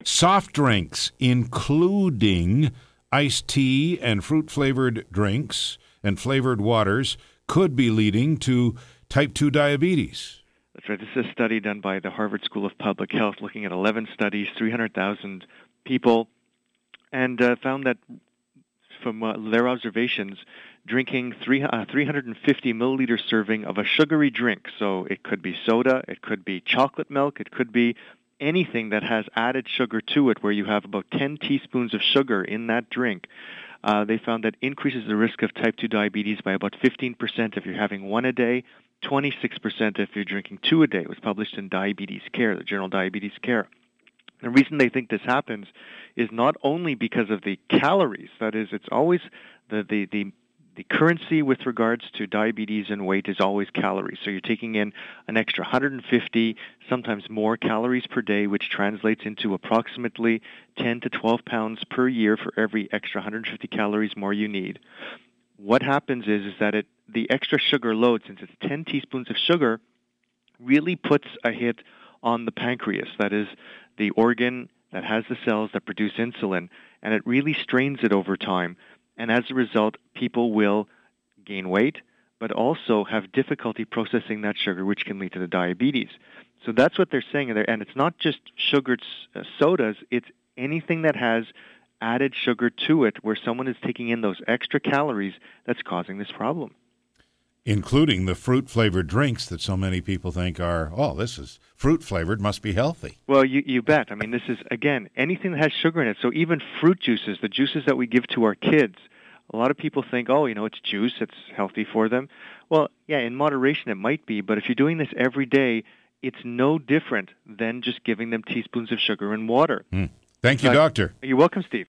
Soft drinks, including iced tea and fruit-flavored drinks and flavored waters, could be leading to type 2 diabetes. That's right. This is a study done by the Harvard School of Public Health looking at 11 studies, 300,000 people, and found that from their observations, drinking 350 milliliter serving of a sugary drink, so it could be soda, it could be chocolate milk, it could be anything that has added sugar to it, where you have about 10 teaspoons of sugar in that drink, they found that increases the risk of type 2 diabetes by about 15% if you're having one a day, 26% if you're drinking two a day. It was published in Diabetes Care, the journal Diabetes Care. The reason they think this happens is not only because of the calories, that is, it's always the currency with regards to diabetes and weight is always calories. So you're taking in an extra 150, sometimes more calories per day, which translates into approximately 10 to 12 pounds per year for every extra 150 calories more you need. What happens is that the extra sugar load, since it's 10 teaspoons of sugar, really puts a hit on the pancreas, that is the organ that has the cells that produce insulin, and it really strains it over time. And as a result, people will gain weight, but also have difficulty processing that sugar, which can lead to the diabetes. So that's what they're saying there. And it's not just sugared sodas, it's anything that has added sugar to it, where someone is taking in those extra calories that's causing this problem. Including the fruit-flavored drinks that so many people think are, this is fruit-flavored, must be healthy. Well, you bet. I mean, this is, again, anything that has sugar in it. So even fruit juices, the juices that we give to our kids, a lot of people think, it's juice, it's healthy for them. Well, yeah, in moderation it might be, but if you're doing this every day, it's no different than just giving them teaspoons of sugar and water. Thank you, Doctor. You're welcome, Steve.